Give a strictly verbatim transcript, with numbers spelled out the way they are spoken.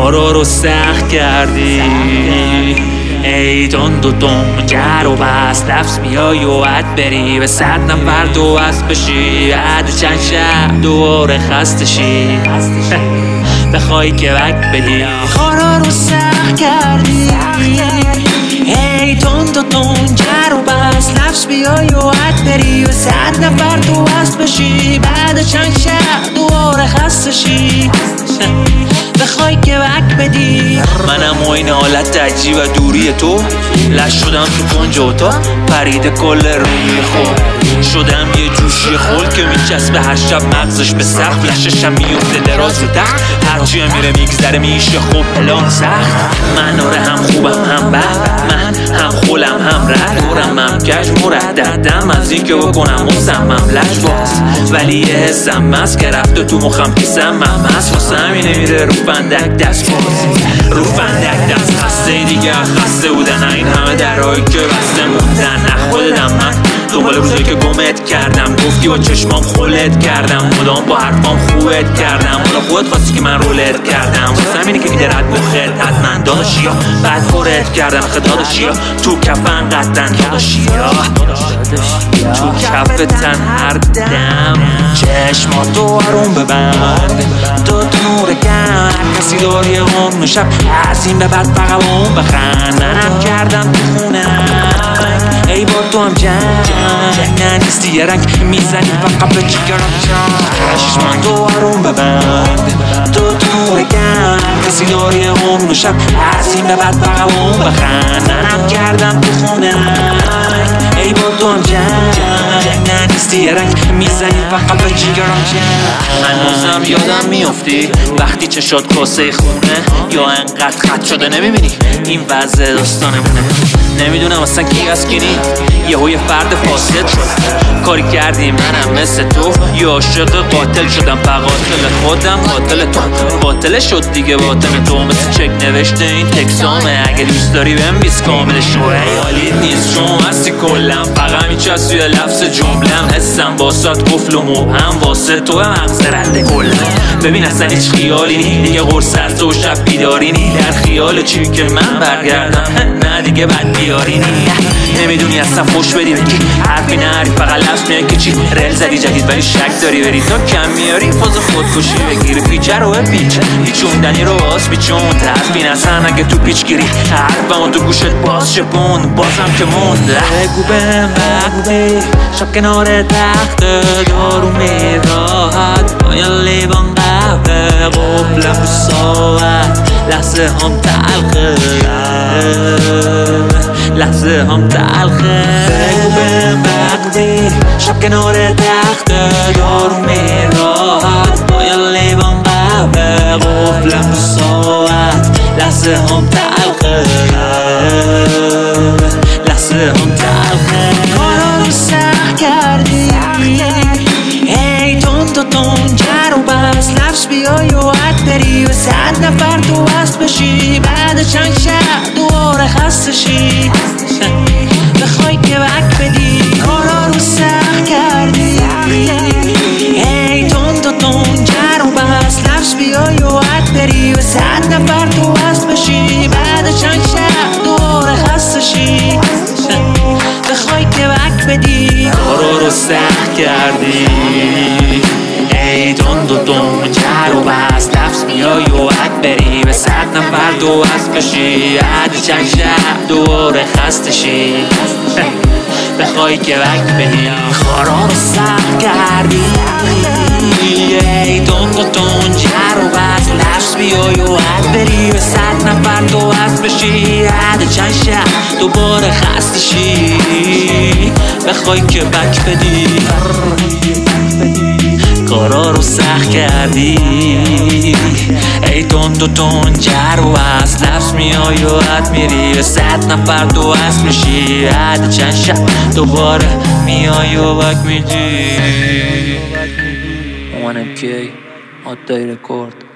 کارا رو سخت کردی. ای تند و تند جر و بس لفظ میای و عد بری به صد نفر دو از بشی بعد چند شب دوباره خسته شی بخوای که وک بدی. کارا رو سخت کردی. ای تند و تند جر و بس لفظ بیای و عد بری به صد نفر دو از بشی بعد چند شب دوباره خسته شی بخوای که وک بدی. منم و این حالت عجیب و دوری تو لش شدم تو کنج اتاق پرید کل روی خود شدم یه جوشی خل که میچسبه هر شب مغزش به سقف لششم میفته دراز رو تخت هرچی میره میگذره میشه خوب پلان سخت. من آره هم خوبم هم بد من هم خولم هم رد دورم هم گشت مرددم از این که بکنم مصمم لش باز ولی یه حسم مست که رفته تو مخم پیسم من مست واسه همینه میره رو فندک دست باز رو فندک دست خسته دیگه خسته بودن این همه درهایی که بسته موندن خودم من دنبال روزایی که گمت کردم گفتی با چشمام خولت کردم مدام با حرفام خوبت کردم حالا خودت خواستی که من رولت کردم واسه همینه که میده رد بخت حتما داداشیا بعد پرت کردم خد داداشیا تو کفن قطن داداشیا تو کفتن هر دم چشماتو آروم ببند تو تو نور کم کسی داری هم شب از این به بعد فقط اون بخند منم کردم تو خونه ای با تو هم جنگ نه نیستی یه رنگ میزنی فقط به جگرم چشمان تو آروم ببند تو تو نور کم کسی داری هم شب از این به بعد فقط اون بخند منم کردم تو خونه ای با تو هم جنگ نه نیستی یه رنگ میزنی فقط به جگرم هنوزم یادم میافتی وقتی چشات کاسه خونه یا انقدر خط شده نمیبینی این وضع داستانمونه نمیدونم اصلا کی از کی نی یهو یه فرد فاسد شد کاری کردی منم مثل تو یا عاشق قاتل شدم قاتل خودم قاتل تو قاتل شد دیگه باطن تو مثل چک نوشته این تکسامه اگه دوست داری بهم بیس کامل شوره حالیت نیست چون هستی کلم فقط میچست توی لفظ جملم حسم واسات قفل و مبهم واسه تو مغز رنده کلم ببین اصلا هیچ خیالی نی دیگه قرص از تو شب بیداری نی در خیال چی که من برگردم نه دیگه بد بیاری نی نمیدونی اصلا خوش بدی بگی حرفی نری فقط لفظ میای که چی رل زدی جدید ولی شک داری بری تا کم میاری فاز خودکشی بگیری پیچه رو پیچ پیچوندنی رو باز پیچون حرفی نزن اگه تو پیچ گیری حرفمون تو گوشت باز شپون بازم که موند بگو بهم وقتی شب کنار تخت دارو میراحت با یه لیوان قهوه قبلم رو ساعت لحظه هم تلخه لحظه هم تلخه بگو بهم وقتی شب کنار تخت دارو میراحت با یه لیوان قهوه قبلم رو ساعت لحظه هم تلخه لحظه هم تلخه کارا رو سخت کردی. ای تند و تند جر و بس لفظ بیای و عد بری و صد نفر تو وصل بشی بعد چند شب دوباره خسته شی بخوای که وک بدی. کارا رو سخت کردی. ای تند و تند جر و بس لفظ بیای و عد بری و صد نفر تو وصل بشی بعد چند شب دوباره خسته شی بخوای که وک بدی. کارا رو سخت کردی. ای تند و تند جر و بس لفظ بیای و عد بری به صد نفر دو وصل بشی بعد چند شب دوباره خسته شی بخوای که وک بدی. کارا رو سخت کردی. ای تند و تند جر و بس لفظ بیای و عد بری به صد نفر دو وصل بشی بعد چند شب دوباره خسته شی بخوای که وک بدی. کارا رو سخت کردی. ای تند و تند جر و بس لفظ میای و عد میری به صد نفر دو وصل میشی بعد چند شب دوباره میای و وک میدی. اومنم کی آدای رکورد